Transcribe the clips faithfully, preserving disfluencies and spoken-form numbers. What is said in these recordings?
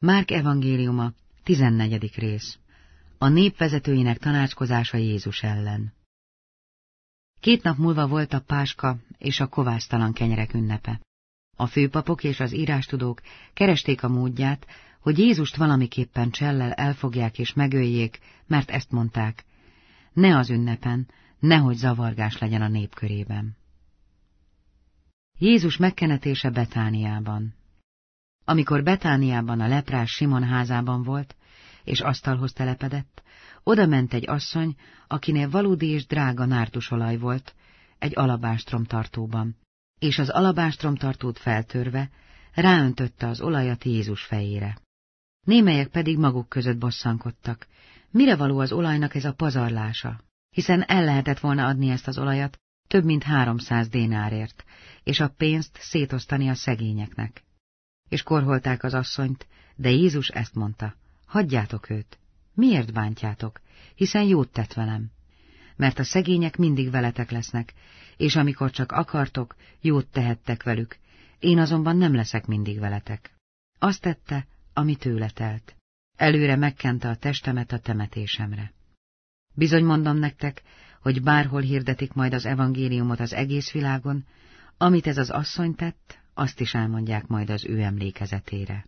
Márk evangéliuma, tizennegyedik rész. A nép vezetőinek tanácskozása Jézus ellen. Két nap múlva volt a Páska és a kovásztalan kenyerek ünnepe. A főpapok és az írástudók keresték a módját, hogy Jézust valamiképpen csellel elfogják és megöljék, mert ezt mondták: ne az ünnepen, nehogy zavargás legyen a nép körében. Jézus megkenetése Betániában. Amikor Betániában a leprás Simon házában volt, és asztalhoz telepedett, oda ment egy asszony, akinél valódi és drága nárdusolaj volt, egy alabástromtartóban, és az alabástromtartót feltörve ráöntötte az olajat Jézus fejére. Némelyek pedig maguk között bosszankodtak: mire való az olajnak ez a pazarlása, hiszen el lehetett volna adni ezt az olajat több mint háromszáz dénárért, és a pénzt szétosztani a szegényeknek. És korholták az asszonyt, de Jézus ezt mondta: hagyjátok őt, miért bántjátok, hiszen jót tett velem. Mert a szegények mindig veletek lesznek, és amikor csak akartok, jót tehettek velük, én azonban nem leszek mindig veletek. Azt tette, ami tőle telt. Előre megkente a testemet a temetésemre. Bizony mondom nektek, hogy bárhol hirdetik majd az evangéliumot az egész világon, amit ez az asszony tett, azt is elmondják majd az ő emlékezetére.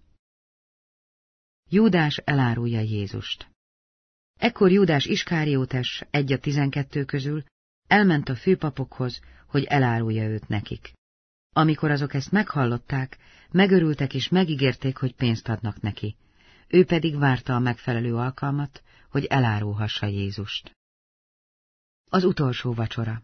Júdás elárulja Jézust. Ekkor Júdás Iskáriótes, egy a tizenkettő közül, elment a főpapokhoz, hogy elárulja őt nekik. Amikor azok ezt meghallották, megörültek és megígérték, hogy pénzt adnak neki. Ő pedig várta a megfelelő alkalmat, hogy elárulhassa Jézust. Az utolsó vacsora.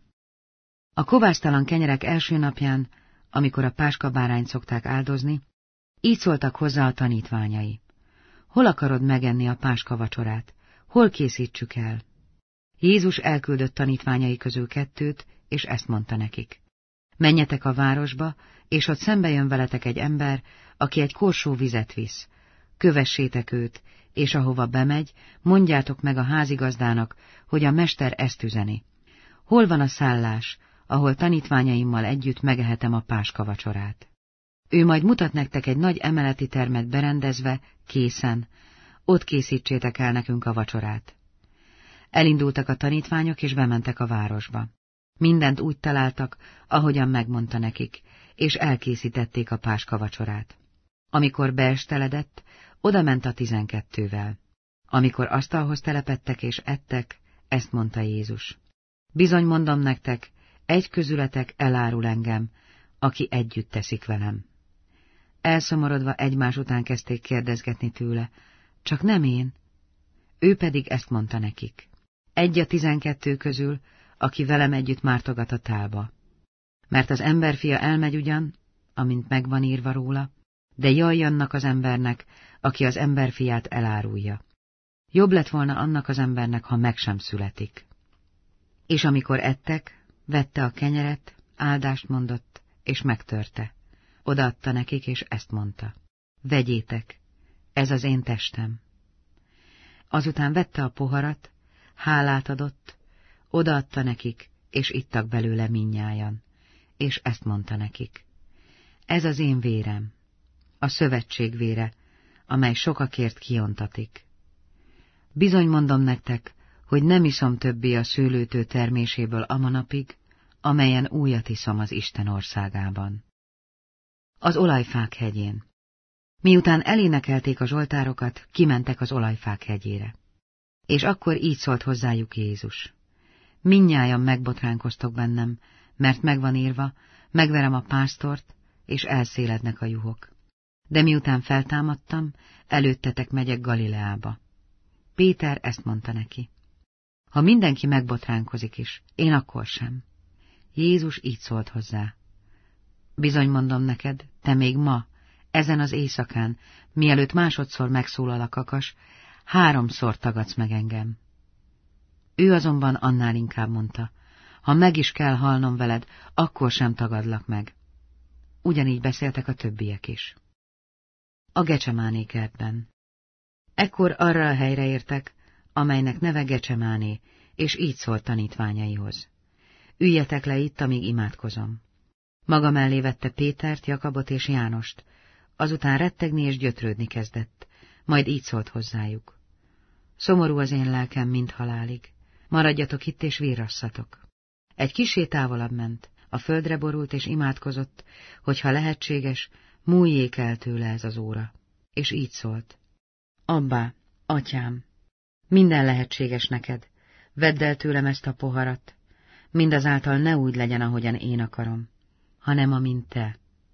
A kovásztalan kenyerek első napján, amikor a páskabárányt szokták áldozni, így szóltak hozzá a tanítványai: hol akarod megenni a páska vacsorát? Hol készítsük el? Jézus elküldött tanítványai közül kettőt, és ezt mondta nekik: menjetek a városba, és ott szembe jön veletek egy ember, aki egy korsó vizet visz. Kövessétek őt, és ahova bemegy, mondjátok meg a házigazdának, hogy a mester ezt üzeni: hol van a szállás, ahol tanítványaimmal együtt megehetem a páska vacsorát? Ő majd mutat nektek egy nagy emeleti termet berendezve, készen, ott készítsétek el nekünk a vacsorát. Elindultak a tanítványok, és bementek a városba. Mindent úgy találtak, ahogyan megmondta nekik, és elkészítették a páska vacsorát. Amikor beesteledett, oda ment a tizenkettővel. Amikor asztalhoz telepedtek és ettek, ezt mondta Jézus: bizony mondom nektek, egy közületek elárul engem, aki együtt teszik velem. Elszomorodva egymás után kezdték kérdezgetni tőle: csak nem én? Ő pedig ezt mondta nekik: egy a tizenkettő közül, aki velem együtt mártogat a tálba. Mert az emberfia elmegy ugyan, amint megvan írva róla, de jaj annak az embernek, aki az emberfiát elárulja. Jobb lett volna annak az embernek, ha meg sem születik. És amikor ettek, vette a kenyeret, áldást mondott, és megtörte. Odaadta nekik, és ezt mondta: vegyétek, ez az én testem. Azután vette a poharat, hálát adott, odaadta nekik, és ittak belőle mindnyájan, és ezt mondta nekik: ez az én vérem, a szövetség vére, amely sokakért kiontatik. Bizony mondom nektek, hogy nem iszom többé a szőlőtő terméséből a manapig, amelyen újat iszom az Isten országában. Az olajfák hegyén. Miután elénekelték a zsoltárokat, kimentek az olajfák hegyére. És akkor így szólt hozzájuk Jézus: mindnyájan megbotránkoztok bennem, mert megvan írva, megverem a pásztort, és elszélednek a juhok. De miután feltámadtam, előttetek megyek Galileába. Péter ezt mondta neki: ha mindenki megbotránkozik is, én akkor sem. Jézus így szólt hozzá: bizony mondom neked, te még ma, ezen az éjszakán, mielőtt másodszor megszólal a kakas, háromszor tagadsz meg engem. Ő azonban annál inkább mondta: ha meg is kell halnom veled, akkor sem tagadlak meg. Ugyanígy beszéltek a többiek is. A Gecsemáné kertben. Ekkor arra a helyre értek, amelynek neve Gecsemáné, és így szólt tanítványaihoz: üljetek le itt, amíg imádkozom. Maga mellé vette Pétert, Jakabot és Jánost, azután rettegni és gyötrődni kezdett, Majd így szólt hozzájuk. Szomorú az én lelkem, mint halálig. Maradjatok itt és virrasszatok. Egy kissé távolabb ment, a földre borult és imádkozott, hogy ha lehetséges, múljék el tőle ez az óra. És így szólt. Abbá, atyám, minden lehetséges neked, vedd el tőlem ezt a poharat, mindazáltal ne úgy legyen, ahogyan én akarom, hanem amint te.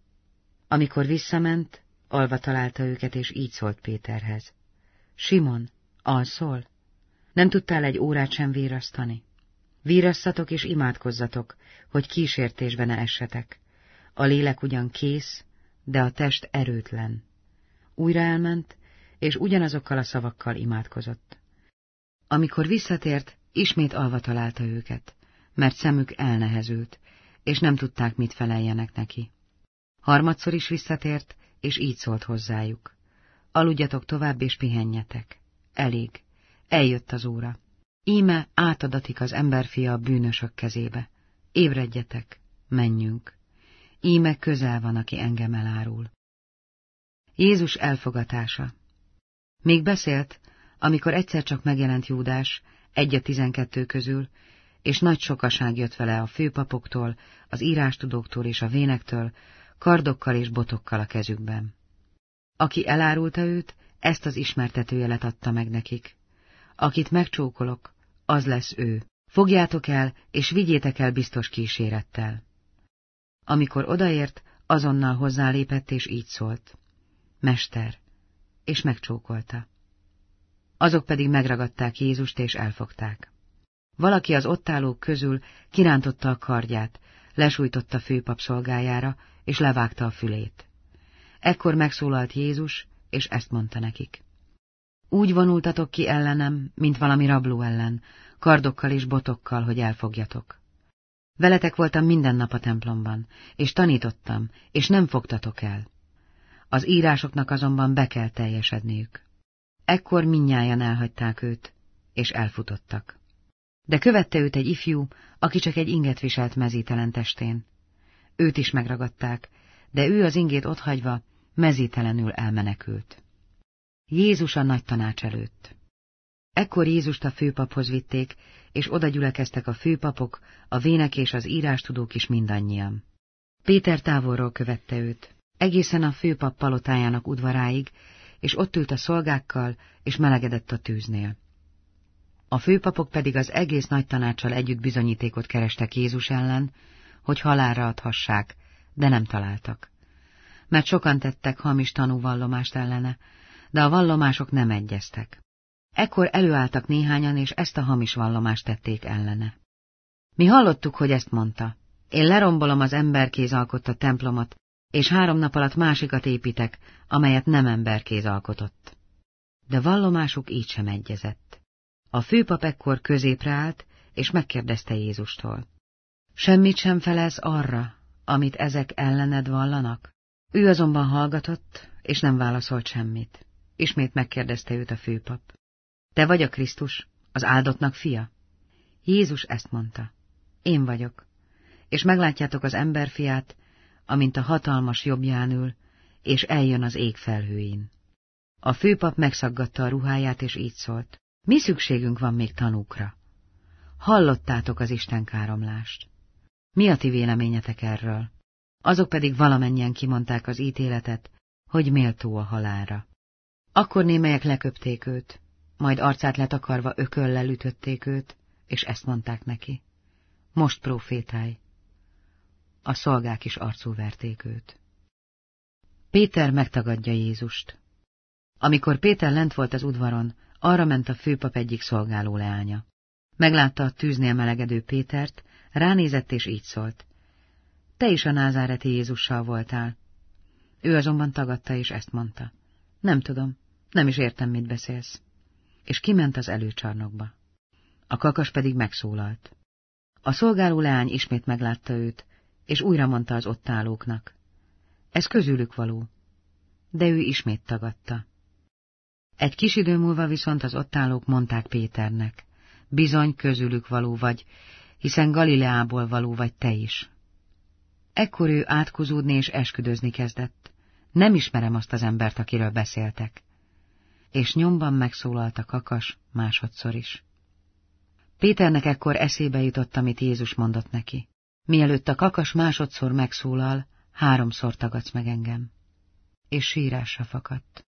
Amikor visszament, alva találta őket, és így szólt Péterhez. Simon, alszol? Nem tudtál egy órát sem virrasztani? Virrasszatok és imádkozzatok, hogy kísértésbe ne essetek. A lélek ugyan kész, de a test erőtlen. Újra elment, és ugyanazokkal a szavakkal imádkozott. Amikor visszatért, ismét alva találta őket, mert szemük elnehezült, és nem tudták, mit feleljenek neki. Harmadszor is visszatért, és így szólt hozzájuk. Aludjatok tovább, és pihenjetek. Elég. Eljött az óra. Íme átadatik az emberfia a bűnösök kezébe. Ébredjetek, menjünk. Íme közel van, aki engem elárul. Jézus elfogatása. Még beszélt, amikor egyszer csak megjelent Júdás, egy a tizenkettő közül, és nagy sokaság jött vele a főpapoktól, az írástudóktól és a vénektől, kardokkal és botokkal a kezükben. Aki elárulta őt, ezt az ismertetőjelet adta meg nekik. Akit megcsókolok, az lesz ő. Fogjátok el, és vigyétek el biztos kísérettel. Amikor odaért, azonnal hozzálépett, és így szólt. Mester, és megcsókolta. Azok pedig megragadták Jézust, és elfogták. Valaki az ott állók közül kirántotta a kardját, lesújtotta főpap szolgájára, és levágta a fülét. Ekkor megszólalt Jézus, és ezt mondta nekik. Úgy vonultatok ki ellenem, mint valami rabló ellen, kardokkal és botokkal, hogy elfogjatok. Veletek voltam minden nap a templomban, és tanítottam, és nem fogtatok el. Az írásoknak azonban be kell teljesedniük. Ekkor mindnyájan elhagyták őt, és elfutottak. De követte őt egy ifjú, aki csak egy inget viselt mezítelen testén. Őt is megragadták, de ő az ingét otthagyva mezítelenül elmenekült. Jézus a nagy tanács előtt. Ekkor Jézust a főpaphoz vitték, és oda gyülekeztek a főpapok, a vének és az írástudók is mindannyian. Péter távolról követte őt, egészen a főpap palotájának udvaráig, és ott ült a szolgákkal, és melegedett a tűznél. A főpapok pedig az egész nagy tanáccsal együtt bizonyítékot kerestek Jézus ellen, hogy halálra adhassák, de nem találtak. Mert sokan tettek hamis tanúvallomást ellene, de a vallomások nem egyeztek. Ekkor előálltak néhányan, és ezt a hamis vallomást tették ellene. Mi hallottuk, hogy ezt mondta. Én lerombolom az emberkéz alkotta templomot, és három nap alatt másikat építek, amelyet nem emberkéz alkotott. De vallomásuk így sem egyezett. A főpap ekkor középre állt, és megkérdezte Jézustól. Semmit sem felelsz arra, amit ezek ellened vallanak? Ő azonban hallgatott, és nem válaszolt semmit. Ismét megkérdezte őt a főpap. Te vagy a Krisztus, az áldottnak fia? Jézus ezt mondta. Én vagyok, és meglátjátok az emberfiát, amint a hatalmas jobbján ül, és eljön az ég felhőin. A főpap megszaggatta a ruháját, és így szólt. Mi szükségünk van még tanúkra? Hallottátok az Isten káromlást. Mi a ti véleményetek erről? Azok pedig valamennyien kimondták az ítéletet, hogy méltó a halálra. Akkor némelyek leköpték őt, majd arcát letakarva ököllel ütötték őt, és ezt mondták neki. Most profétálj. A szolgák is arcul verték őt. Péter megtagadja Jézust. Amikor Péter lent volt az udvaron, arra ment a főpap egyik szolgáló leánya. Meglátta a tűznél melegedő Pétert, ránézett és így szólt. Te is a názáreti Jézussal voltál. Ő azonban tagadta és ezt mondta. Nem tudom, nem is értem, mit beszélsz. És kiment az előcsarnokba. A kakas pedig megszólalt. A szolgáló leány ismét meglátta őt, és újra mondta az ott állóknak. Ez közülük való. De ő ismét tagadta. Egy kis idő múlva viszont az ott állók mondták Péternek. Bizony közülük való vagy, hiszen Galileából való vagy te is. Ekkor ő átkozódni és esküdözni kezdett. Nem ismerem azt az embert, akiről beszéltek. és nyomban megszólalt a kakas másodszor is. Péternek ekkor eszébe jutott, amit Jézus mondott neki. Mielőtt a kakas másodszor megszólal, háromszor tagadsz meg engem. És sírásra fakadt.